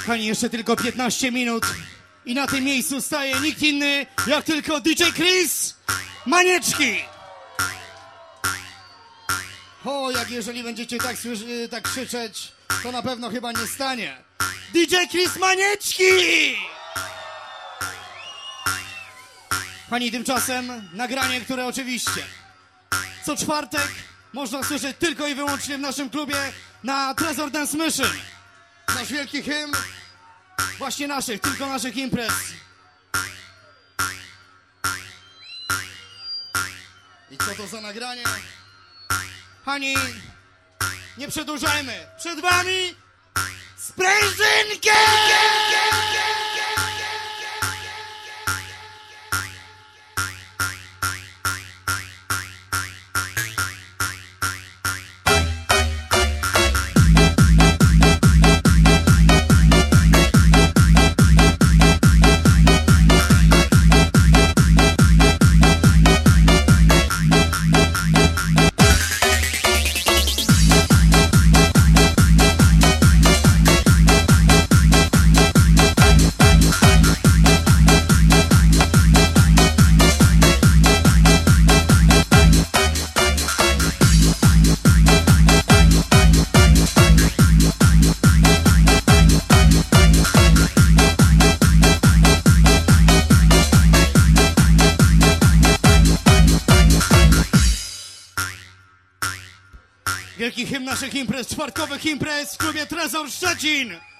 Kochani, jeszcze tylko 15 minut i na tym miejscu staje nikt inny jak tylko DJ Chris Manieczki. O, jak jeżeli będziecie tak krzyczeć, to na pewno chyba nie stanie. DJ Chris Manieczki! Pani, tymczasem nagranie, które oczywiście co czwartek można słyszeć tylko i wyłącznie w naszym klubie na Treasure Dance Mission. Nasz wielki hymn właśnie naszych, tylko naszych imprez. I co to za nagranie? Pani, nie przedłużajmy. Przed wami sprężynkę! Wielki hymn naszych imprez, czwartkowych imprez w klubie Treasure Szczecin.